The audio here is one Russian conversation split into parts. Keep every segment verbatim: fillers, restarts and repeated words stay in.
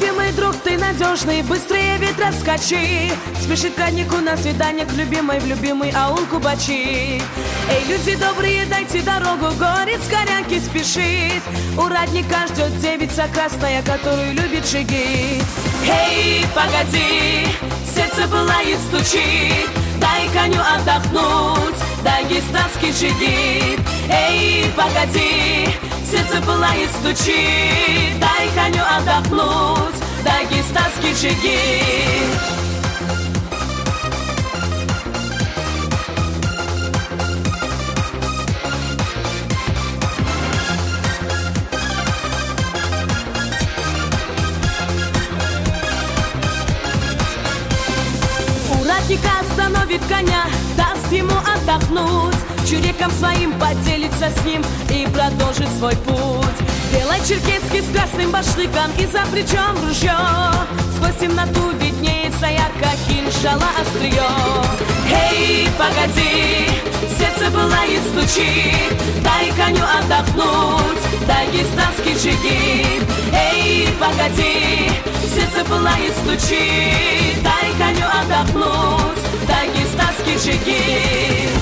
любимый друг, ты надежный, быстрее ветра скачи. Спешит коньяку на свидание к любимой в любимый аул Кубачи. Эй, люди добрые, дайте дорогу, горец Корянки спешит. У родника ждет девица красная, которую любит Джигит. Эй, погоди, сердце пылает, стучит, дай коню отдохнуть, дагестанский Джигит. Эй, погоди, сердце пылает, стучит, дай коню отдохнуть, дагестанский Джигит. Уратника остановит коня, даст ему отдохнуть, чуреком своим поделится с ним и продолжит свой путь. Белой черкесский с красным башлыком и за плечом ружье, сквозь темноту виднеется ярко кинжала острие. Эй, погоди, сердце пылает, стучит, дай коню отдохнуть, дагестанский Джигит. Эй, погоди, сердце пылает, стучит, дай коню отдохнуть, дагестанский Джигит.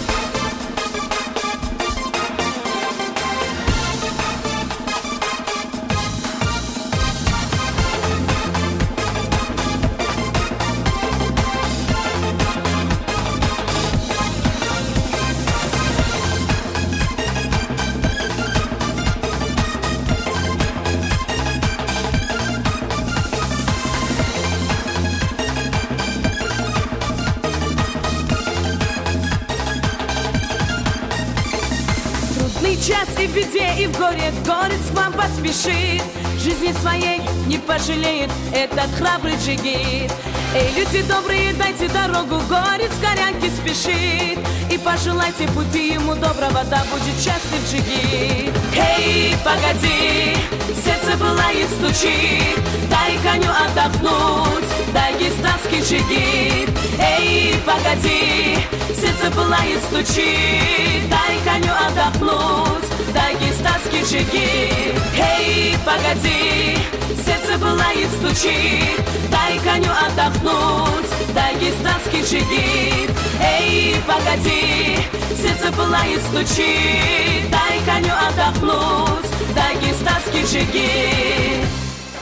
Час и в беде, и в горе горец к вам поспешит, жизни своей не пожалеет этот храбрый Джигит. Эй, люди добрые, дайте дорогу, горец Корянки спешит, и пожелайте пути ему доброго, да будет счастлив Джигит. Эй, погоди, сердце пылает, стучит, дай коню отдохнуть, дагестанский Джигит. Эй, погоди, сердце пылает, стучит, дай коню отдохнуть, дагестанский Джигит. Эй, погоди, сердце пылает, стучит, дай коню отдохнуть, дагестанский Джигит. Эй, погоди, сердце пылает, стучит, дай коню отдохнуть, дагестанский Джигит.